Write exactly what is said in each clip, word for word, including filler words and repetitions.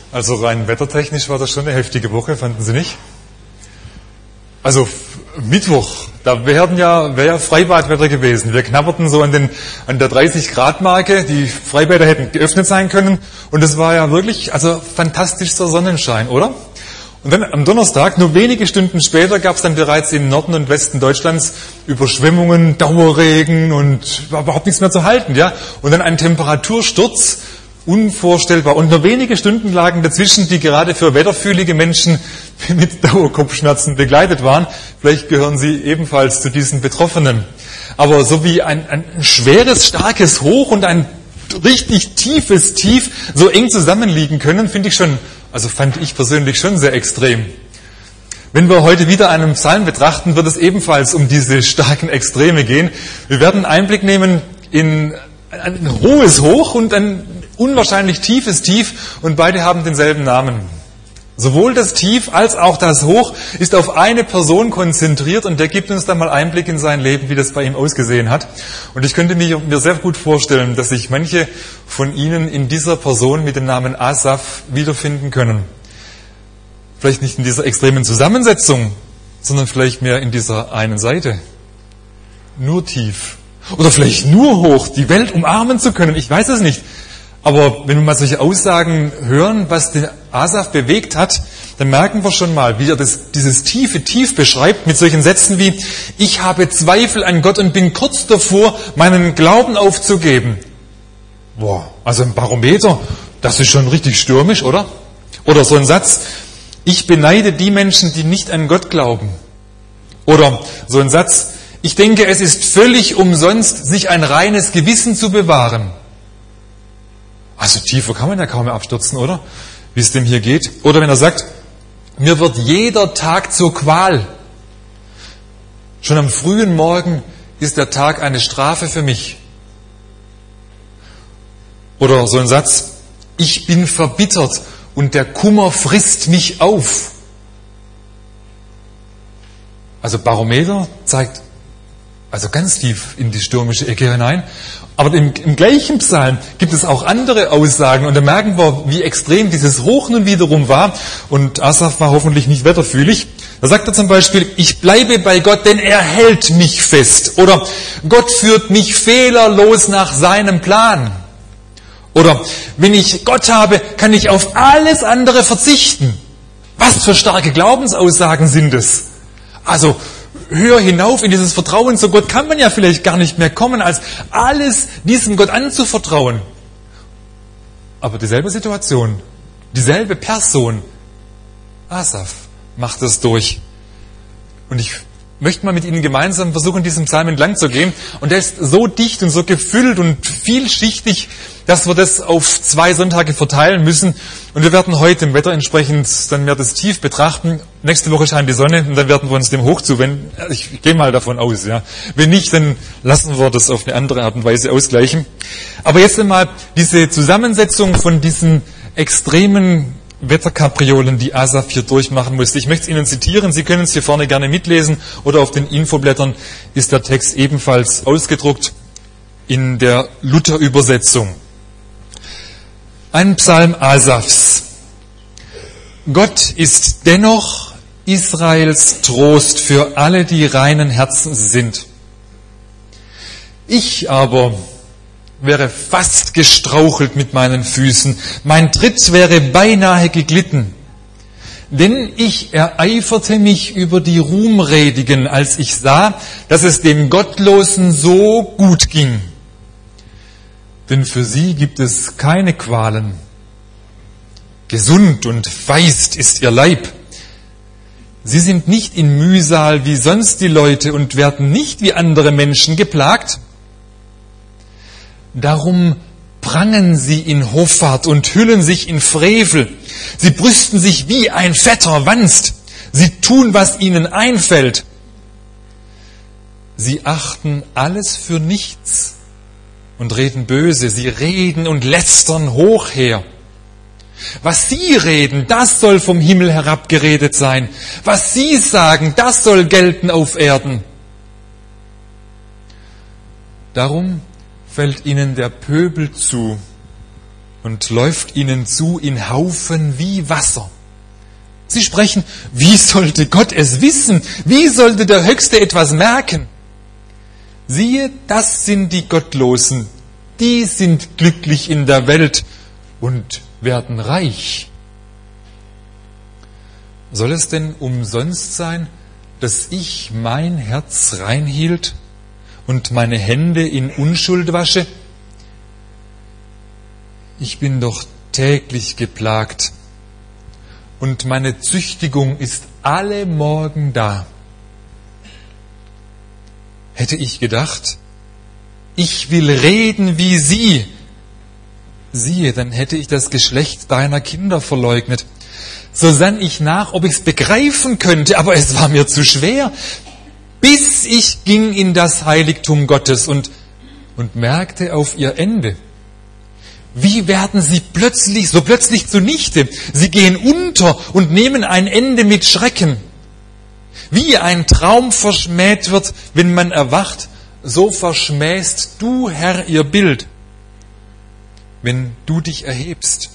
Also rein wettertechnisch war das schon eine heftige Woche, fanden Sie nicht? Also Mittwoch, da wären ja, wäre ja Freibadwetter gewesen. Wir knabberten so an, den, an der dreißig Grad Marke. Die Freibäder hätten geöffnet sein können. Und es war ja wirklich, also fantastischer Sonnenschein, oder? Und dann am Donnerstag, nur wenige Stunden später, gab es dann bereits im Norden und Westen Deutschlands Überschwemmungen, Dauerregen und war überhaupt nichts mehr zu halten, ja. Und dann ein Temperatursturz, unvorstellbar. Und nur wenige Stunden lagen dazwischen, die gerade für wetterfühlige Menschen mit Dauerkopfschmerzen begleitet waren. Vielleicht gehören Sie ebenfalls zu diesen Betroffenen. Aber so wie ein, ein schweres, starkes Hoch und ein richtig tiefes Tief so eng zusammenliegen können, finde ich schon, also fand ich persönlich schon sehr extrem. Wenn wir heute wieder einen Psalm betrachten, wird es ebenfalls um diese starken Extreme gehen. Wir werden Einblick nehmen in ein hohes Hoch und ein unwahrscheinlich tiefes Tief und beide haben denselben Namen. Sowohl das Tief als auch das Hoch ist auf eine Person konzentriert und der gibt uns dann mal Einblick in sein Leben, wie das bei ihm ausgesehen hat. Und ich könnte mir, mir sehr gut vorstellen, dass sich manche von Ihnen in dieser Person mit dem Namen Asaf wiederfinden können. Vielleicht nicht in dieser extremen Zusammensetzung, sondern vielleicht mehr in dieser einen Seite. Nur tief. Oder vielleicht nur hoch, die Welt umarmen zu können. Ich weiß es nicht. Aber wenn wir mal solche Aussagen hören, was den Asaf bewegt hat, dann merken wir schon mal, wie er das, dieses tiefe Tief beschreibt mit solchen Sätzen wie: Ich habe Zweifel an Gott und bin kurz davor, meinen Glauben aufzugeben. Boah, also ein Barometer, das ist schon richtig stürmisch, oder? Oder so ein Satz: Ich beneide die Menschen, die nicht an Gott glauben. Oder so ein Satz: Ich denke, es ist völlig umsonst, sich ein reines Gewissen zu bewahren. Also tiefer kann man ja kaum mehr abstürzen, oder? Wie es dem hier geht. Oder wenn er sagt, mir wird jeder Tag zur Qual. Schon am frühen Morgen ist der Tag eine Strafe für mich. Oder so ein Satz, ich bin verbittert und der Kummer frisst mich auf. Also Barometer zeigt also ganz tief in die stürmische Ecke hinein. Aber im, im gleichen Psalm gibt es auch andere Aussagen und da merken wir, wie extrem dieses Hoch nun wiederum war. Und Asaf war hoffentlich nicht wetterfühlig. Da sagt er zum Beispiel, ich bleibe bei Gott, denn er hält mich fest. Oder Gott führt mich fehlerlos nach seinem Plan. Oder wenn ich Gott habe, kann ich auf alles andere verzichten. Was für starke Glaubensaussagen sind es? Also höher hinauf in dieses Vertrauen zu Gott kann man ja vielleicht gar nicht mehr kommen, als alles diesem Gott anzuvertrauen. Aber dieselbe Situation, dieselbe Person, Asaf, macht es durch. Und ich möchte mal mit Ihnen gemeinsam versuchen, diesen Psalm entlang zu gehen. Und der ist so dicht und so gefüllt und vielschichtig, dass wir das auf zwei Sonntage verteilen müssen. Und wir werden heute im Wetter entsprechend dann mehr das Tief betrachten. Nächste Woche scheint die Sonne und dann werden wir uns dem Hoch zuwenden. Ich gehe mal davon aus, ja. Wenn nicht, dann lassen wir das auf eine andere Art und Weise ausgleichen. Aber jetzt einmal diese Zusammensetzung von diesen extremen Wetterkapriolen, die Asaf hier durchmachen musste. Ich möchte es Ihnen zitieren, Sie können es hier vorne gerne mitlesen oder auf den Infoblättern ist der Text ebenfalls ausgedruckt in der Luther-Übersetzung. Ein Psalm Asafs. Gott ist dennoch Israels Trost für alle, die reinen Herzens sind. Ich aber wäre fast gestrauchelt mit meinen Füßen, mein Tritt wäre beinahe geglitten. Denn ich ereiferte mich über die Ruhmredigen, als ich sah, dass es den Gottlosen so gut ging. Denn für sie gibt es keine Qualen. Gesund und feist ist ihr Leib. Sie sind nicht in Mühsal wie sonst die Leute und werden nicht wie andere Menschen geplagt. Darum prangen sie in Hoffart und hüllen sich in Frevel. Sie brüsten sich wie ein fetter Wanst. Sie tun, was ihnen einfällt. Sie achten alles für nichts und reden böse. Sie reden und lästern hoch her. Was sie reden, das soll vom Himmel herabgeredet sein. Was sie sagen, das soll gelten auf Erden. Darum fällt ihnen der Pöbel zu und läuft ihnen zu in Haufen wie Wasser. Sie sprechen, wie sollte Gott es wissen? Wie sollte der Höchste etwas merken? Siehe, das sind die Gottlosen, die sind glücklich in der Welt und werden reich. Soll es denn umsonst sein, dass ich mein Herz reinhielt und meine Hände in Unschuld wasche? Ich bin doch täglich geplagt und meine Züchtigung ist alle Morgen da. Hätte ich gedacht, ich will reden wie sie, siehe, dann hätte ich das Geschlecht deiner Kinder verleugnet. So sann ich nach, ob ich's begreifen könnte, aber es war mir zu schwer, bis ich ging in das Heiligtum Gottes und, und merkte auf ihr Ende. Wie werden sie plötzlich, so plötzlich zunichte? Sie gehen unter und nehmen ein Ende mit Schrecken. Wie ein Traum verschmäht wird, wenn man erwacht, so verschmähst du, Herr, ihr Bild, wenn du dich erhebst.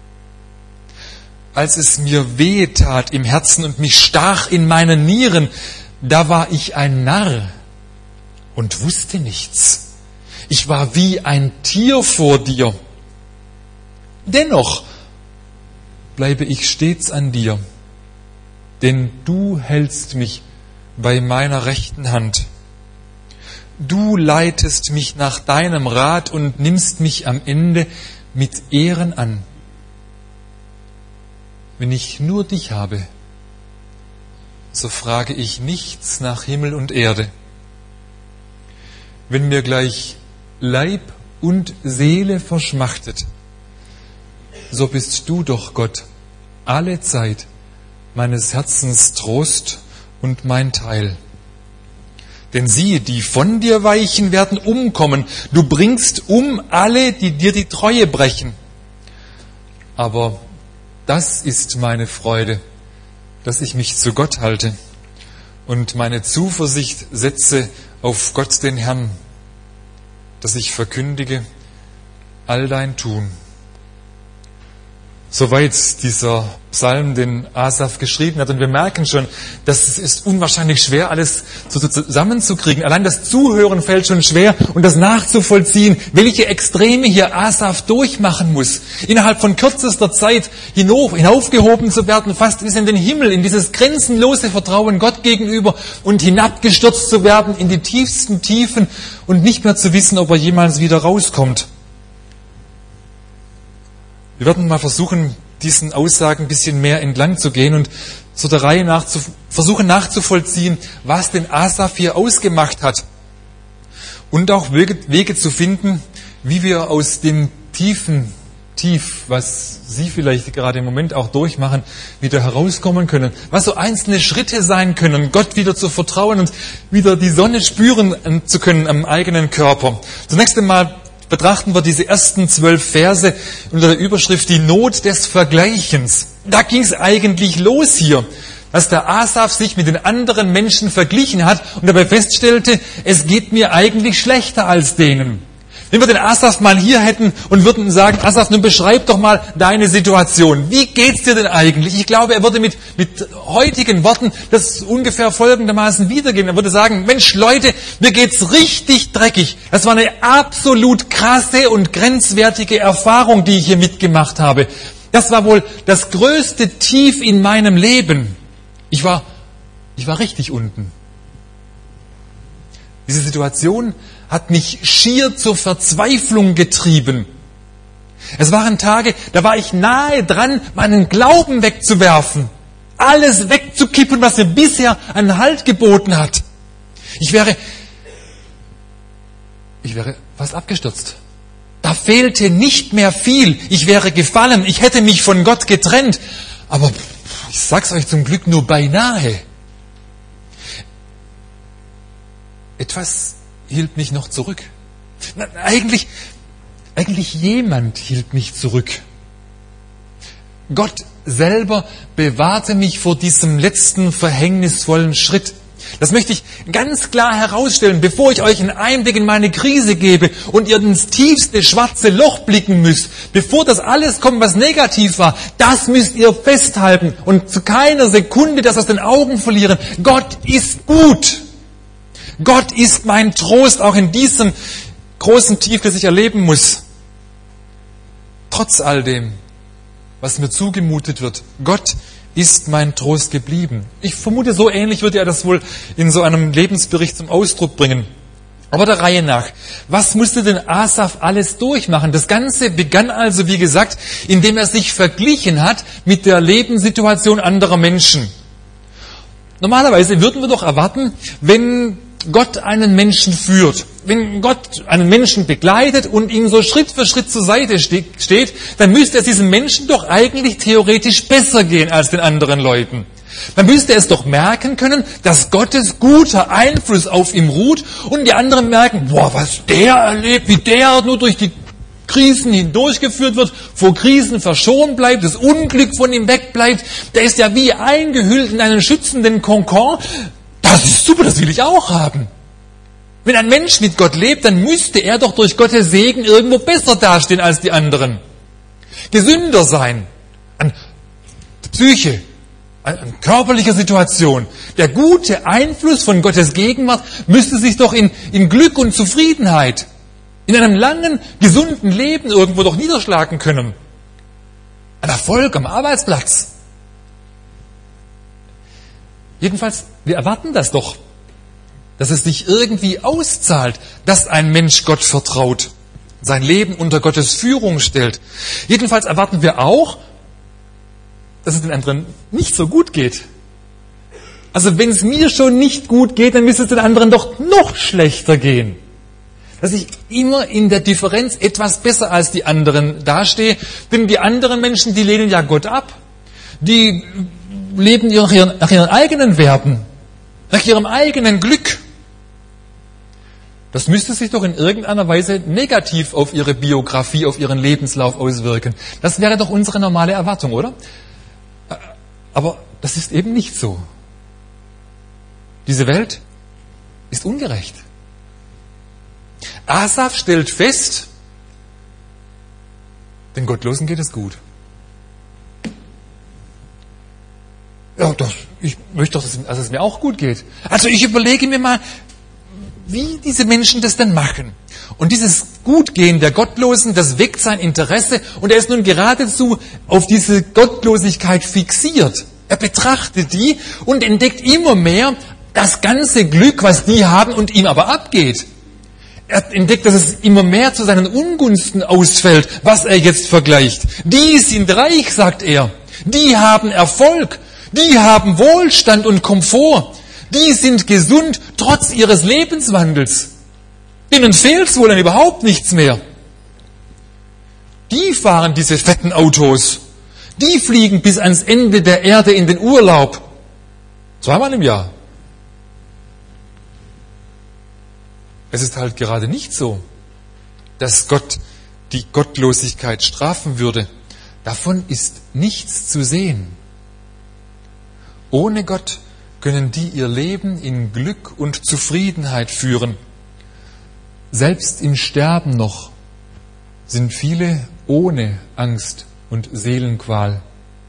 Als es mir wehe tat im Herzen und mich stach in meinen Nieren, da war ich ein Narr und wusste nichts. Ich war wie ein Tier vor dir. Dennoch bleibe ich stets an dir, denn du hältst mich bei meiner rechten Hand. Du leitest mich nach deinem Rat und nimmst mich am Ende mit Ehren an. Wenn ich nur dich habe, so frage ich nichts nach Himmel und Erde. Wenn mir gleich Leib und Seele verschmachtet, so bist du doch, Gott, alle Zeit meines Herzens Trost und mein Teil. Denn siehe, die von dir weichen, werden umkommen. Du bringst um alle, die dir die Treue brechen. Aber das ist meine Freude, dass ich mich zu Gott halte und meine Zuversicht setze auf Gott den Herrn, dass ich verkündige all dein Tun. Soweit dieser Psalm, den Asaf geschrieben hat. Und wir merken schon, dass es ist unwahrscheinlich schwer, alles so zusammenzukriegen. Allein das Zuhören fällt schon schwer und das nachzuvollziehen, welche Extreme hier Asaf durchmachen muss. Innerhalb von kürzester Zeit hinauf, hinaufgehoben zu werden, fast bis in den Himmel, in dieses grenzenlose Vertrauen Gott gegenüber und hinabgestürzt zu werden in die tiefsten Tiefen und nicht mehr zu wissen, ob er jemals wieder rauskommt. Wir werden mal versuchen, diesen Aussagen ein bisschen mehr entlang zu gehen und so der Reihe nach zu, versuchen nachzuvollziehen, was den Asaf hier ausgemacht hat. Und auch Wege, Wege zu finden, wie wir aus dem tiefen Tief, was Sie vielleicht gerade im Moment auch durchmachen, wieder herauskommen können. Was so einzelne Schritte sein können, Gott wieder zu vertrauen und wieder die Sonne spüren zu können am eigenen Körper. Zunächst einmal betrachten wir diese ersten zwölf Verse unter der Überschrift die Not des Vergleichens. Da ging es eigentlich los hier, dass der Asaf sich mit den anderen Menschen verglichen hat und dabei feststellte, es geht mir eigentlich schlechter als denen. Wenn wir den Asaf mal hier hätten und würden sagen, Asaf, nun beschreib doch mal deine Situation. Wie geht's dir denn eigentlich? Ich glaube, er würde mit, mit heutigen Worten das ungefähr folgendermaßen wiedergeben. Er würde sagen, Mensch, Leute, mir geht's richtig dreckig. Das war eine absolut krasse und grenzwertige Erfahrung, die ich hier mitgemacht habe. Das war wohl das größte Tief in meinem Leben. Ich war, ich war richtig unten. Diese Situation hat mich schier zur Verzweiflung getrieben. Es waren Tage, da war ich nahe dran, meinen Glauben wegzuwerfen. Alles wegzukippen, was mir bisher einen Halt geboten hat. Ich wäre, ich wäre fast abgestürzt. Da fehlte nicht mehr viel. Ich wäre gefallen. Ich hätte mich von Gott getrennt. Aber ich sag's euch zum Glück nur beinahe. Etwas hielt mich noch zurück. Na, eigentlich, eigentlich jemand hielt mich zurück. Gott selber bewahrte mich vor diesem letzten verhängnisvollen Schritt. Das möchte ich ganz klar herausstellen, bevor ich euch einen Einblick in meine Krise gebe und ihr ins tiefste schwarze Loch blicken müsst, bevor das alles kommt, was negativ war, das müsst ihr festhalten und zu keiner Sekunde das aus den Augen verlieren. Gott ist gut. Gott ist mein Trost, auch in diesem großen Tief, das ich erleben muss. Trotz all dem, was mir zugemutet wird, Gott ist mein Trost geblieben. Ich vermute, so ähnlich würde er das wohl in so einem Lebensbericht zum Ausdruck bringen. Aber der Reihe nach, was musste denn Asaf alles durchmachen? Das Ganze begann also, wie gesagt, indem er sich verglichen hat mit der Lebenssituation anderer Menschen. Normalerweise würden wir doch erwarten, wenn Gott einen Menschen führt, wenn Gott einen Menschen begleitet und ihm so Schritt für Schritt zur Seite steht, dann müsste es diesem Menschen doch eigentlich theoretisch besser gehen als den anderen Leuten. Man müsste es doch merken können, dass Gottes guter Einfluss auf ihm ruht und die anderen merken, boah, was der erlebt, wie der nur durch die Krisen hindurchgeführt wird, vor Krisen verschont bleibt, das Unglück von ihm wegbleibt, der ist ja wie eingehüllt in einen schützenden Kokon. Das ist super, das will ich auch haben. Wenn ein Mensch mit Gott lebt, dann müsste er doch durch Gottes Segen irgendwo besser dastehen als die anderen. Gesünder sein, an Psyche, an körperlicher Situation. Der gute Einfluss von Gottes Gegenwart müsste sich doch in, in Glück und Zufriedenheit, in einem langen, gesunden Leben irgendwo doch niederschlagen können. Ein Erfolg am Arbeitsplatz. Jedenfalls, wir erwarten das doch, dass es sich irgendwie auszahlt, dass ein Mensch Gott vertraut, sein Leben unter Gottes Führung stellt. Jedenfalls erwarten wir auch, dass es den anderen nicht so gut geht. Also wenn es mir schon nicht gut geht, dann müsste es den anderen doch noch schlechter gehen. Dass ich immer in der Differenz etwas besser als die anderen dastehe, denn die anderen Menschen, die lehnen ja Gott ab. Die leben nach ihren, nach ihren eigenen Werten, nach ihrem eigenen Glück. Das müsste sich doch in irgendeiner Weise negativ auf ihre Biografie, auf ihren Lebenslauf auswirken. Das wäre doch unsere normale Erwartung, oder? Aber das ist eben nicht so. Diese Welt ist ungerecht. Asaf stellt fest, den Gottlosen geht es gut. Ja, das, ich möchte doch, dass, dass es mir auch gut geht. Also ich überlege mir mal, wie diese Menschen das denn machen. Und dieses Gutgehen der Gottlosen, das weckt sein Interesse und er ist nun geradezu auf diese Gottlosigkeit fixiert. Er betrachtet die und entdeckt immer mehr das ganze Glück, was die haben und ihm aber abgeht. Er entdeckt, dass es immer mehr zu seinen Ungunsten ausfällt, was er jetzt vergleicht. Die sind reich, sagt er. Die haben Erfolg. Die haben Wohlstand und Komfort. Die sind gesund, trotz ihres Lebenswandels. Denen fehlt wohl an überhaupt nichts mehr. Die fahren diese fetten Autos. Die fliegen bis ans Ende der Erde in den Urlaub. Zweimal im Jahr. Es ist halt gerade nicht so, dass Gott die Gottlosigkeit strafen würde. Davon ist nichts zu sehen. Ohne Gott können die ihr Leben in Glück und Zufriedenheit führen. Selbst im Sterben noch sind viele ohne Angst und Seelenqual.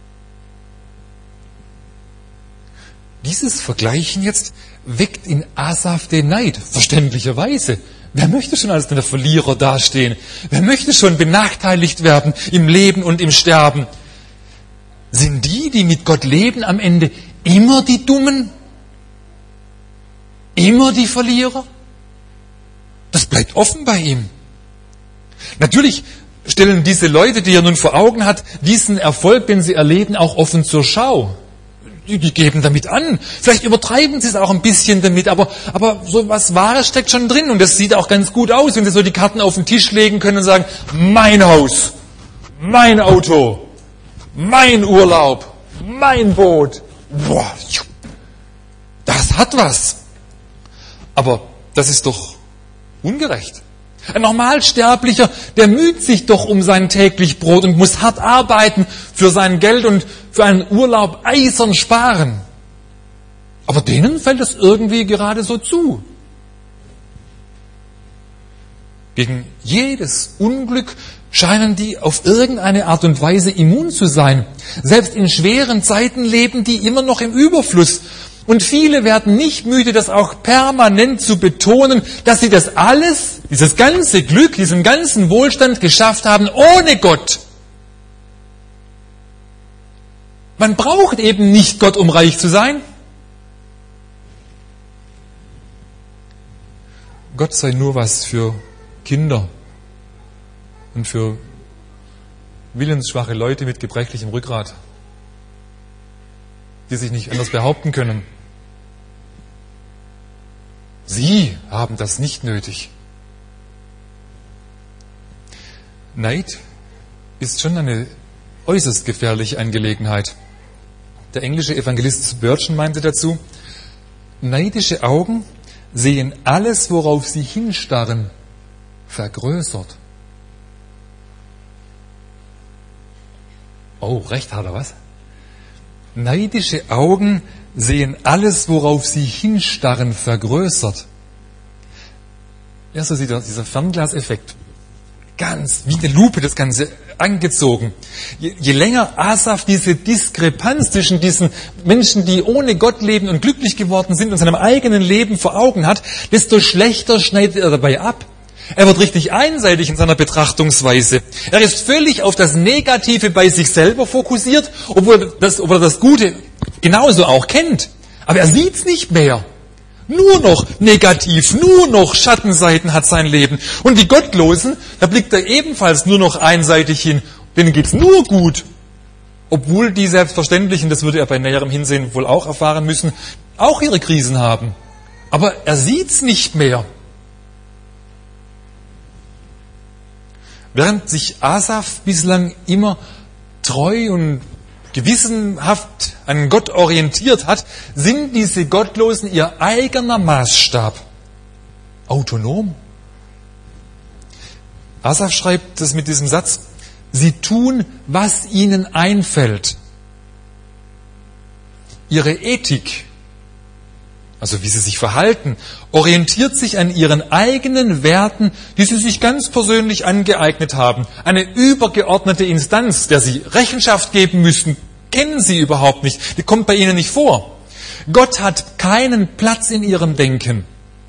Dieses Vergleichen jetzt weckt in Asaf den Neid, verständlicherweise. Wer möchte schon als der Verlierer dastehen? Wer möchte schon benachteiligt werden im Leben und im Sterben? Sind die, die mit Gott leben, am Ende immer die Dummen? Immer die Verlierer? Das bleibt offen bei ihm. Natürlich stellen diese Leute, die er nun vor Augen hat, diesen Erfolg, den sie erleben, auch offen zur Schau. Die, die geben damit an. Vielleicht übertreiben sie es auch ein bisschen damit, aber, aber so was Wahres steckt schon drin und das sieht auch ganz gut aus, wenn sie so die Karten auf den Tisch legen können und sagen, mein Haus, mein Auto, mein Urlaub, mein Boot. Boah, das hat was. Aber das ist doch ungerecht. Ein Normalsterblicher, der müht sich doch um sein täglich Brot und muss hart arbeiten für sein Geld und für einen Urlaub eisern sparen. Aber denen fällt es irgendwie gerade so zu. Gegen jedes Unglück scheinen die auf irgendeine Art und Weise immun zu sein. Selbst in schweren Zeiten leben die immer noch im Überfluss. Und viele werden nicht müde, das auch permanent zu betonen, dass sie das alles, dieses ganze Glück, diesen ganzen Wohlstand geschafft haben ohne Gott. Man braucht eben nicht Gott, um reich zu sein. Gott sei nur was für Kinder und für willensschwache Leute mit gebrechlichem Rückgrat, die sich nicht anders behaupten können. Sie haben das nicht nötig. Neid ist schon eine äußerst gefährliche Angelegenheit. Der englische Evangelist Spurgeon meinte dazu, neidische Augen sehen alles, worauf sie hinstarren, vergrößert. Oh, recht hat er was? Neidische Augen sehen alles, worauf sie hinstarren, vergrößert. Ja, so sieht dieser Fernglaseffekt. Ganz wie eine Lupe das Ganze angezogen. Je, je länger Asaf diese Diskrepanz zwischen diesen Menschen, die ohne Gott leben und glücklich geworden sind und seinem eigenen Leben vor Augen hat, desto schlechter schneidet er dabei ab. Er wird richtig einseitig in seiner Betrachtungsweise. Er ist völlig auf das Negative bei sich selber fokussiert, obwohl, das, obwohl er das Gute genauso auch kennt. Aber er sieht's nicht mehr. Nur noch negativ, nur noch Schattenseiten hat sein Leben. Und die Gottlosen, da blickt er ebenfalls nur noch einseitig hin. Denen geht's nur gut. Obwohl die Selbstverständlichen, das würde er bei näherem Hinsehen wohl auch erfahren müssen, auch ihre Krisen haben. Aber er sieht's nicht mehr. Während sich Asaf bislang immer treu und gewissenhaft an Gott orientiert hat, sind diese Gottlosen ihr eigener Maßstab. Autonom. Asaf schreibt das mit diesem Satz, sie tun, was ihnen einfällt. Ihre Ethik, also wie sie sich verhalten, orientiert sich an ihren eigenen Werten, die sie sich ganz persönlich angeeignet haben. Eine übergeordnete Instanz, der sie Rechenschaft geben müssten, kennen sie überhaupt nicht. Die kommt bei ihnen nicht vor. Gott hat keinen Platz in ihrem Denken.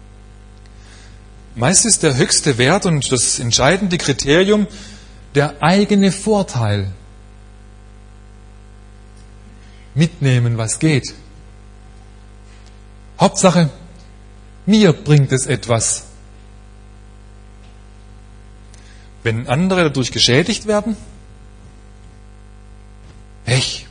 Meist ist der höchste Wert und das entscheidende Kriterium der eigene Vorteil. Mitnehmen, was geht. Hauptsache, mir bringt es etwas. Wenn andere dadurch geschädigt werden, Pech.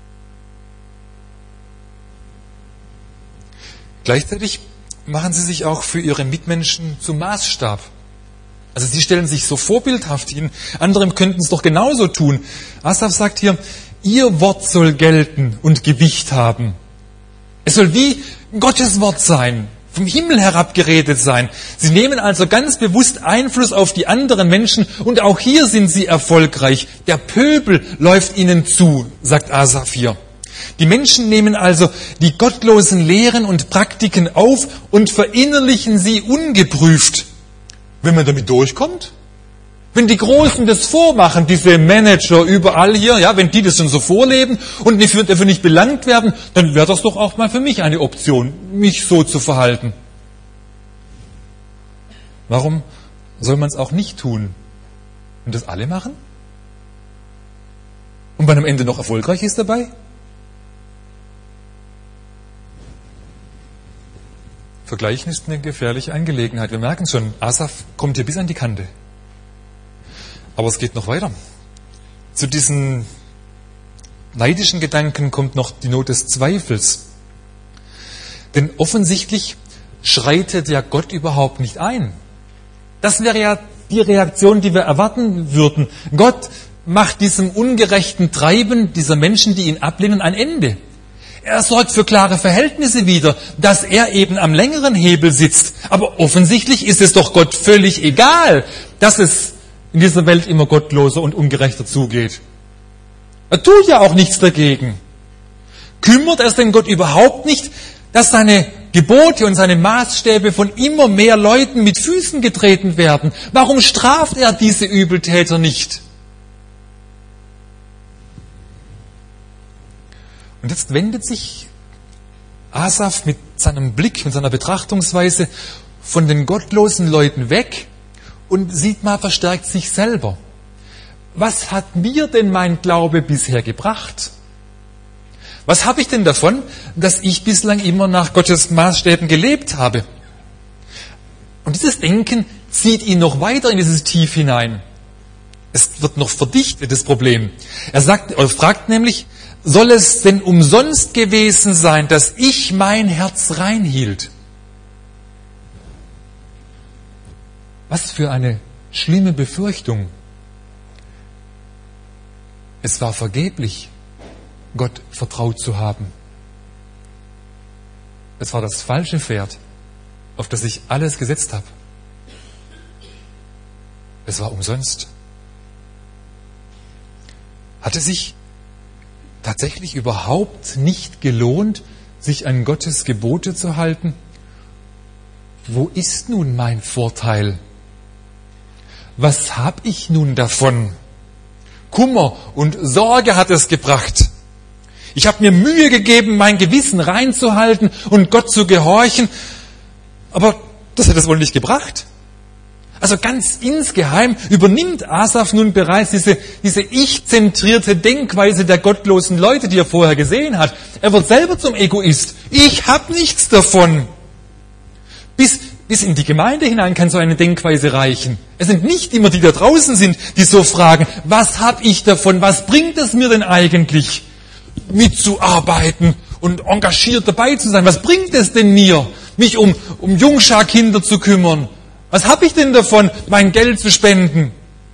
Gleichzeitig machen sie sich auch für ihre Mitmenschen zum Maßstab. Also sie stellen sich so vorbildhaft hin, andere könnten es doch genauso tun. Asaf sagt hier, ihr Wort soll gelten und Gewicht haben. Es soll wie Gottes Wort sein, vom Himmel herab geredet sein. Sie nehmen also ganz bewusst Einfluss auf die anderen Menschen und auch hier sind sie erfolgreich. Der Pöbel läuft ihnen zu, sagt Asaf hier. Die Menschen nehmen also die gottlosen Lehren und Praktiken auf und verinnerlichen sie ungeprüft. Wenn man damit durchkommt, wenn die Großen das vormachen, diese Manager überall hier, ja, wenn die das schon so vorleben und dafür nicht belangt werden, dann wäre das doch auch mal für mich eine Option, mich so zu verhalten. Warum soll man es auch nicht tun? Und das alle machen? Und man am Ende noch erfolgreich ist dabei? Vergleichen ist eine gefährliche Angelegenheit. Wir merken schon, Asaf kommt hier bis an die Kante. Aber es geht noch weiter. Zu diesen neidischen Gedanken kommt noch die Not des Zweifels. Denn offensichtlich schreitet ja Gott überhaupt nicht ein. Das wäre ja die Reaktion, die wir erwarten würden. Gott macht diesem ungerechten Treiben dieser Menschen, die ihn ablehnen, ein Ende. Er sorgt für klare Verhältnisse wieder, dass er eben am längeren Hebel sitzt. Aber offensichtlich ist es doch Gott völlig egal, dass es in dieser Welt immer gottloser und ungerechter zugeht. Er tut ja auch nichts dagegen. Kümmert es denn Gott überhaupt nicht, dass seine Gebote und seine Maßstäbe von immer mehr Leuten mit Füßen getreten werden. Warum straft er diese Übeltäter nicht? Und jetzt wendet sich Asaf mit seinem Blick und seiner Betrachtungsweise von den gottlosen Leuten weg und sieht mal verstärkt sich selber. Was hat mir denn mein Glaube bisher gebracht? Was habe ich denn davon, dass ich bislang immer nach Gottes Maßstäben gelebt habe? Und dieses Denken zieht ihn noch weiter in dieses Tief hinein. Es wird noch verdichtet, das Problem. Er sagt, er fragt nämlich, soll es denn umsonst gewesen sein, dass ich mein Herz reinhielt? Was für eine schlimme Befürchtung. Es war vergeblich, Gott vertraut zu haben. Es war das falsche Pferd, auf das ich alles gesetzt habe. Es war umsonst. Hat es sich tatsächlich überhaupt nicht gelohnt, sich an Gottes Gebote zu halten? Wo ist nun mein Vorteil? Was habe ich nun davon? Kummer und Sorge hat es gebracht. Ich habe mir Mühe gegeben, mein Gewissen reinzuhalten und Gott zu gehorchen, aber das hat es wohl nicht gebracht. Also ganz insgeheim übernimmt Asaf nun bereits diese, diese ich-zentrierte Denkweise der gottlosen Leute, die er vorher gesehen hat. Er wird selber zum Egoist. Ich habe nichts davon. Bis, bis in die Gemeinde hinein kann so eine Denkweise reichen. Es sind nicht immer die da draußen sind, die so fragen, was habe ich davon, was bringt es mir denn eigentlich, mitzuarbeiten und engagiert dabei zu sein? Was bringt es denn mir, mich um, um Jungschar-Kinder zu kümmern? Was habe ich denn davon, mein Geld zu spenden?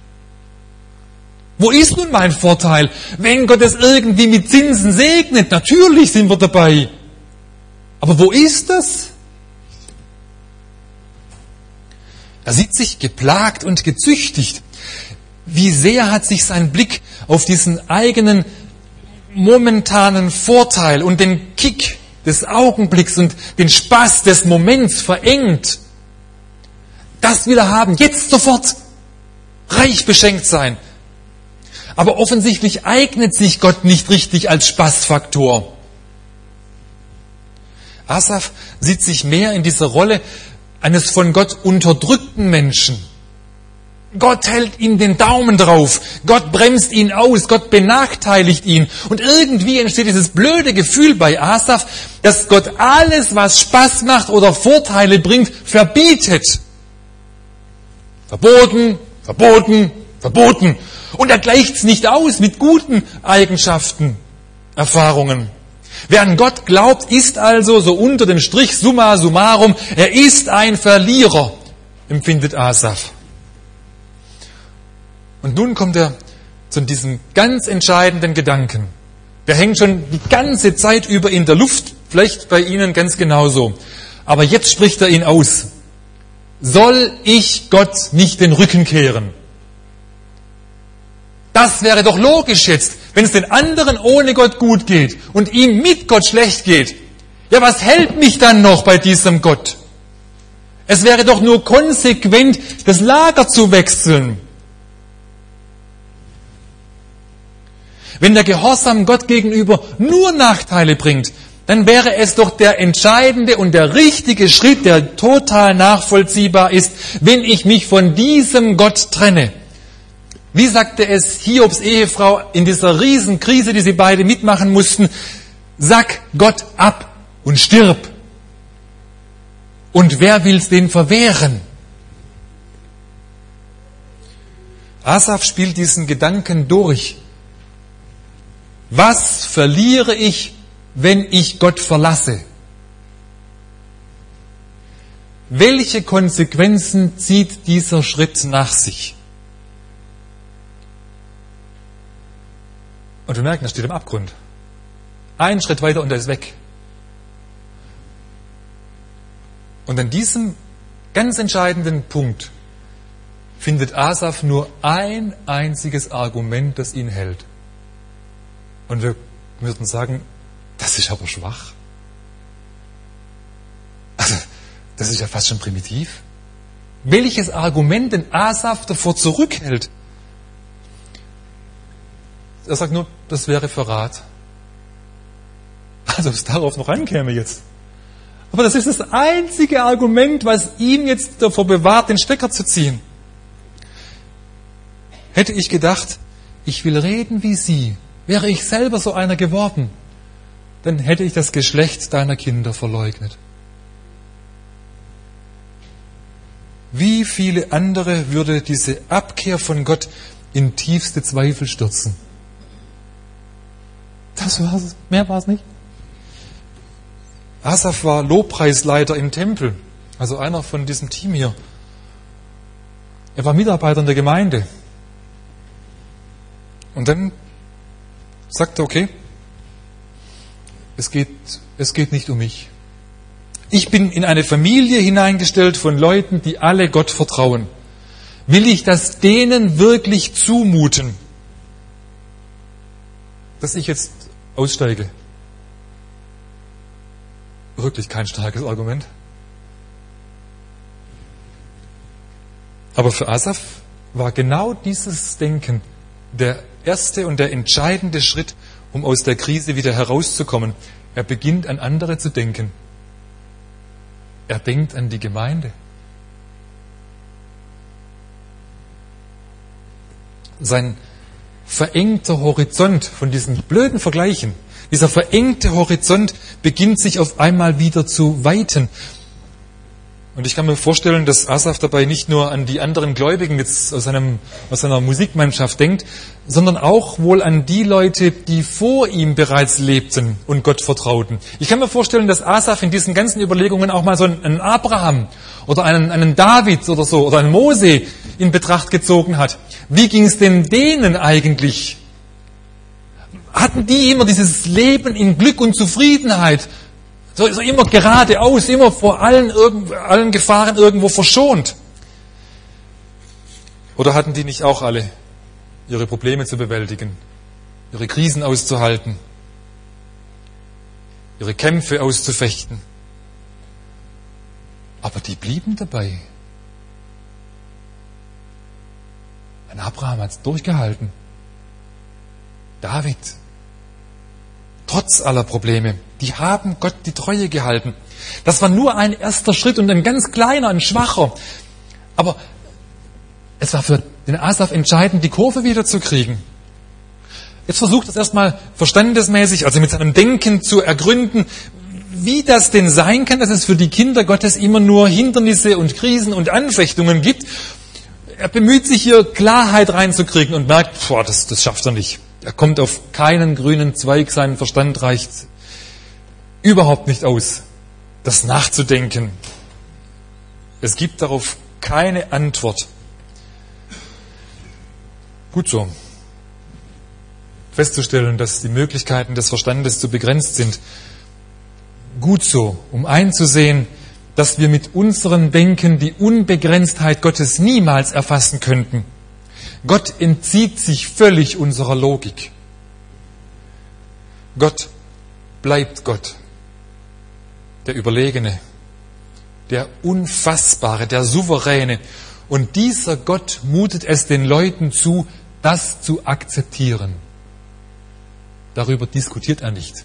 Wo ist nun mein Vorteil? Wenn Gott es irgendwie mit Zinsen segnet, natürlich sind wir dabei. Aber wo ist das? Er sieht sich geplagt und gezüchtigt. Wie sehr hat sich sein Blick auf diesen eigenen momentanen Vorteil und den Kick des Augenblicks und den Spaß des Moments verengt. Das will er haben, jetzt sofort, reich beschenkt sein. Aber offensichtlich eignet sich Gott nicht richtig als Spaßfaktor. Asaf sieht sich mehr in dieser Rolle eines von Gott unterdrückten Menschen. Gott hält ihm den Daumen drauf, Gott bremst ihn aus, Gott benachteiligt ihn. Und irgendwie entsteht dieses blöde Gefühl bei Asaf, dass Gott alles, was Spaß macht oder Vorteile bringt, verbietet. Verboten, verboten, verboten. Und er gleicht's nicht aus mit guten Eigenschaften, Erfahrungen. Wer an Gott glaubt, ist also so unter dem Strich summa summarum, er ist ein Verlierer, empfindet Asaf. Und nun kommt er zu diesem ganz entscheidenden Gedanken. Der hängt schon die ganze Zeit über in der Luft, vielleicht bei Ihnen ganz genauso. Aber jetzt spricht er ihn aus. Soll ich Gott nicht den Rücken kehren? Das wäre doch logisch jetzt, wenn es den anderen ohne Gott gut geht und ihm mit Gott schlecht geht. Ja, was hält mich dann noch bei diesem Gott? Es wäre doch nur konsequent, das Lager zu wechseln. Wenn der Gehorsam Gott gegenüber nur Nachteile bringt, dann wäre es doch der entscheidende und der richtige Schritt, der total nachvollziehbar ist, wenn ich mich von diesem Gott trenne. Wie sagte es Hiobs Ehefrau in dieser Riesenkrise, die sie beide mitmachen mussten? Sack Gott ab und stirb. Und wer will's den verwehren? Asaf spielt diesen Gedanken durch. Was verliere ich, wenn ich Gott verlasse? Welche Konsequenzen zieht dieser Schritt nach sich? Und wir merken, er steht im Abgrund. Ein Schritt weiter und er ist weg. Und an diesem ganz entscheidenden Punkt findet Asaf nur ein einziges Argument, das ihn hält. Und wir würden sagen, das ist aber schwach. Das ist ja fast schon primitiv. Welches Argument den Asaf davor zurückhält? Er sagt nur, das wäre Verrat. Also ob es darauf noch ankäme jetzt. Aber das ist das einzige Argument, was ihn jetzt davor bewahrt, den Stecker zu ziehen. Hätte ich gedacht, ich will reden wie sie, wäre ich selber so einer geworden, dann hätte ich das Geschlecht deiner Kinder verleugnet. Wie viele andere würde diese Abkehr von Gott in tiefste Zweifel stürzen? Das war's, mehr war es nicht. Asaf war Lobpreisleiter im Tempel, also einer von diesem Team hier. Er war Mitarbeiter in der Gemeinde. Und dann sagt er, okay, es geht, es geht nicht um mich. Ich bin in eine Familie hineingestellt von Leuten, die alle Gott vertrauen. Will ich das denen wirklich zumuten, dass ich jetzt aussteige? Wirklich kein starkes Argument. Aber für Asaf war genau dieses Denken der erste und der entscheidende Schritt, um aus der Krise wieder herauszukommen. Er beginnt an andere zu denken. Er denkt an die Gemeinde. Sein verengter Horizont von diesen blöden Vergleichen, dieser verengte Horizont beginnt sich auf einmal wieder zu weiten. Und ich kann mir vorstellen, dass Asaf dabei nicht nur an die anderen Gläubigen jetzt aus, einem, aus seiner Musikmannschaft denkt, sondern auch wohl an die Leute, die vor ihm bereits lebten und Gott vertrauten. Ich kann mir vorstellen, dass Asaf in diesen ganzen Überlegungen auch mal so einen Abraham oder einen, einen David oder so oder einen Mose in Betracht gezogen hat. Wie ging es denn denen eigentlich? Hatten die immer dieses Leben in Glück und Zufriedenheit? So, so immer geradeaus, immer vor allen, irgend, allen Gefahren irgendwo verschont? Oder hatten die nicht auch alle ihre Probleme zu bewältigen, ihre Krisen auszuhalten, ihre Kämpfe auszufechten? Aber die blieben dabei. Ein Abraham hat es durchgehalten. David, trotz aller Probleme, die haben Gott die Treue gehalten. Das war nur ein erster Schritt und ein ganz kleiner, ein schwacher. Aber es war für den Asaf entscheidend, die Kurve wieder zu kriegen. Jetzt versucht es erstmal verstandesmäßig, also mit seinem Denken zu ergründen, wie das denn sein kann, dass es für die Kinder Gottes immer nur Hindernisse und Krisen und Anfechtungen gibt. Er bemüht sich hier Klarheit reinzukriegen und merkt, boah, das, das schafft er nicht. Er kommt auf keinen grünen Zweig, sein Verstand reicht überhaupt nicht aus, das nachzudenken. Es gibt darauf keine Antwort. Gut so. Festzustellen, dass die Möglichkeiten des Verstandes zu begrenzt sind. Gut so, um einzusehen, dass wir mit unserem Denken die Unbegrenztheit Gottes niemals erfassen könnten. Gott entzieht sich völlig unserer Logik. Gott bleibt Gott, der Überlegene, der Unfassbare, der Souveräne. Und dieser Gott mutet es den Leuten zu, das zu akzeptieren. Darüber diskutiert er nicht.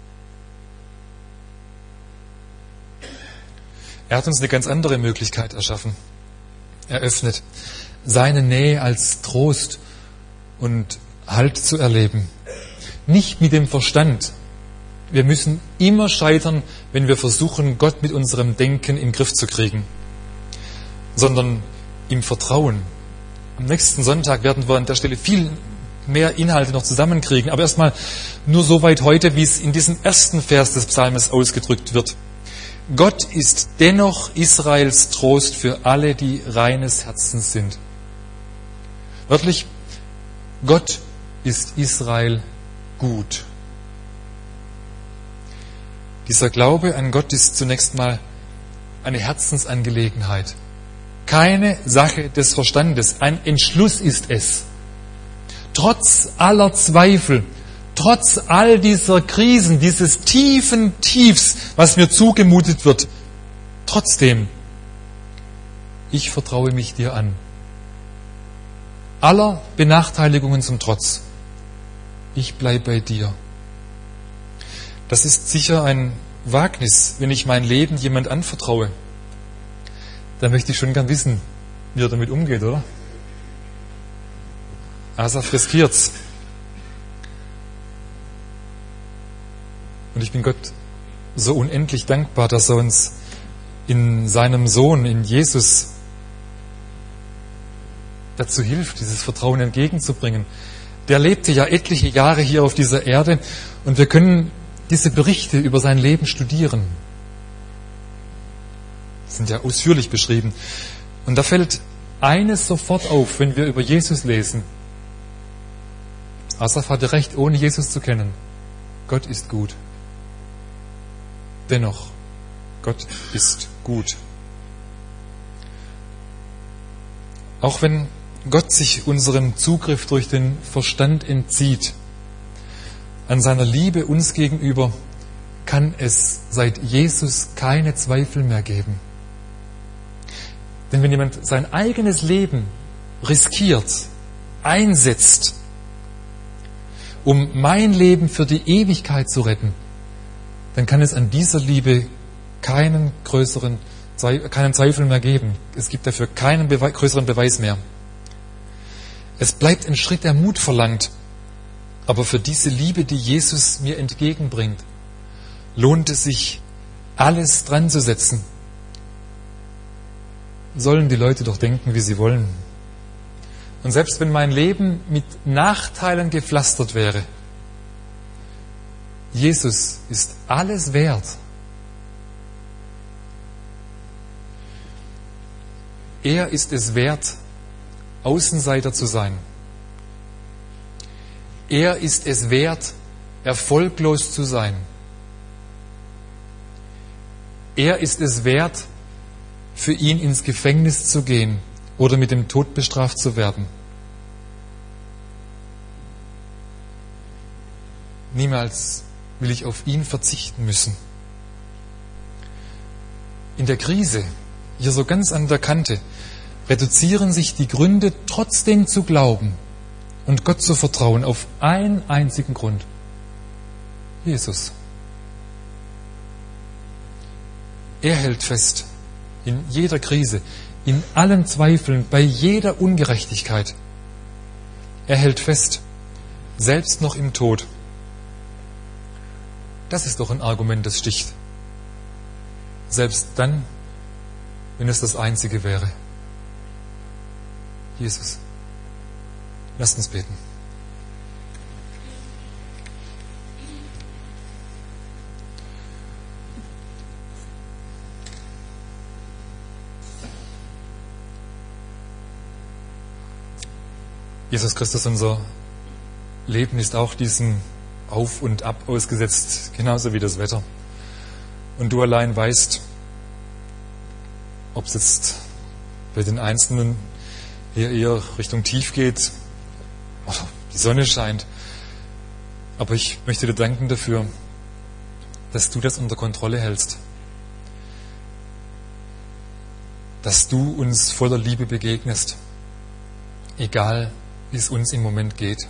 Er hat uns eine ganz andere Möglichkeit erschaffen. Er öffnet seine Nähe als Trost und Halt zu erleben. Nicht mit dem Verstand. Wir müssen immer scheitern, wenn wir versuchen, Gott mit unserem Denken in den Griff zu kriegen, sondern im Vertrauen. Am nächsten Sonntag werden wir an der Stelle viel mehr Inhalte noch zusammenkriegen, aber erstmal nur so weit heute, wie es in diesem ersten Vers des Psalmes ausgedrückt wird. Gott ist dennoch Israels Trost für alle, die reines Herzens sind. Wörtlich, Gott ist Israel gut. Dieser Glaube an Gott ist zunächst mal eine Herzensangelegenheit. Keine Sache des Verstandes. Ein Entschluss ist es. Trotz aller Zweifel, trotz all dieser Krisen, dieses tiefen Tiefs, was mir zugemutet wird, trotzdem, ich vertraue mich dir an. Aller Benachteiligungen zum Trotz. Ich bleibe bei dir. Das ist sicher ein Wagnis, wenn ich mein Leben jemand anvertraue. Da möchte ich schon gern wissen, wie er damit umgeht, oder? Asaf riskiert's. Und ich bin Gott so unendlich dankbar, dass er uns in seinem Sohn, in Jesus, dazu hilft, dieses Vertrauen entgegenzubringen. Der lebte ja etliche Jahre hier auf dieser Erde und wir können diese Berichte über sein Leben studieren. Die sind ja ausführlich beschrieben. Und da fällt eines sofort auf, wenn wir über Jesus lesen. Asaf hatte recht, ohne Jesus zu kennen. Gott ist gut. Dennoch, Gott ist gut. Auch wenn Gott sich unserem Zugriff durch den Verstand entzieht, an seiner Liebe uns gegenüber kann es seit Jesus keine Zweifel mehr geben. Denn wenn jemand sein eigenes Leben riskiert, einsetzt, um mein Leben für die Ewigkeit zu retten, dann kann es an dieser Liebe keinen größeren, keinen Zweifel mehr geben. Es gibt dafür keinen Bewe- größeren Beweis mehr. Es bleibt ein Schritt, der Mut verlangt. Aber für diese Liebe, die Jesus mir entgegenbringt, lohnt es sich, alles dran zu setzen. Sollen die Leute doch denken, wie sie wollen. Und selbst wenn mein Leben mit Nachteilen gepflastert wäre, Jesus ist alles wert. Er ist es wert, Außenseiter zu sein. Er ist es wert, erfolglos zu sein. Er ist es wert, für ihn ins Gefängnis zu gehen oder mit dem Tod bestraft zu werden. Niemals will ich auf ihn verzichten müssen. In der Krise, hier so ganz an der Kante, reduzieren sich die Gründe, trotzdem zu glauben und Gott zu vertrauen, auf einen einzigen Grund. Jesus. Er hält fest in jeder Krise, in allen Zweifeln, bei jeder Ungerechtigkeit. Er hält fest, selbst noch im Tod. Das ist doch ein Argument, das sticht. Selbst dann, wenn es das Einzige wäre. Jesus. Lasst uns beten. Jesus Christus, unser Leben ist auch diesem Auf und Ab ausgesetzt, genauso wie das Wetter. Und du allein weißt, ob es jetzt bei den Einzelnen hier eher Richtung Tief geht oder die Sonne scheint. Aber ich möchte dir danken dafür, dass du das unter Kontrolle hältst. Dass du uns voller Liebe begegnest, egal wie es uns im Moment geht.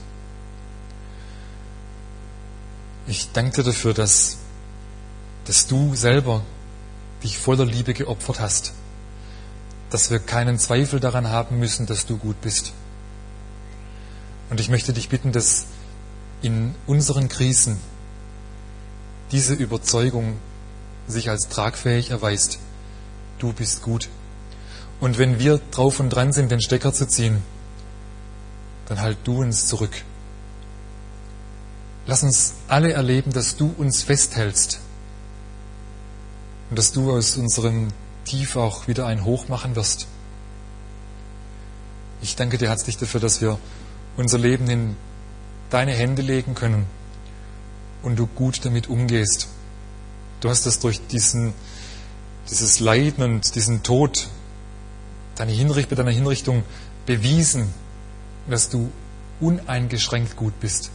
Ich danke dir dafür, dass, dass du selber dich voller Liebe geopfert hast, dass wir keinen Zweifel daran haben müssen, dass du gut bist. Und ich möchte dich bitten, dass in unseren Krisen diese Überzeugung sich als tragfähig erweist. Du bist gut. Und wenn wir drauf und dran sind, den Stecker zu ziehen, dann halt du uns zurück. Lass uns alle erleben, dass du uns festhältst und dass du aus unserem Tief auch wieder ein Hoch machen wirst. Ich danke dir herzlich dafür, dass wir unser Leben in deine Hände legen können und du gut damit umgehst. Du hast es durch diesen, dieses Leiden und diesen Tod, deine Hinrichtung, bei deiner Hinrichtung bewiesen, dass du uneingeschränkt gut bist.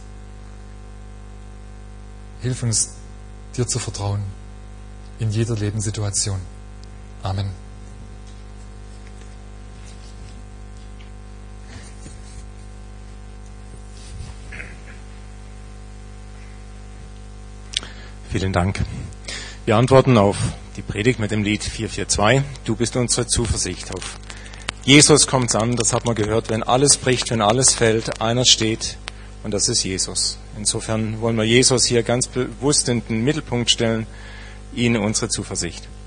Hilf uns, dir zu vertrauen in jeder Lebenssituation. Amen. Vielen Dank. Wir antworten auf die Predigt mit dem Lied vier vier zwei. Du bist unsere Zuversicht. Auf Jesus kommt's an, das hat man gehört. Wenn alles bricht, wenn alles fällt, einer steht und das ist Jesus. Insofern wollen wir Jesus hier ganz bewusst in den Mittelpunkt stellen, ihn unsere Zuversicht.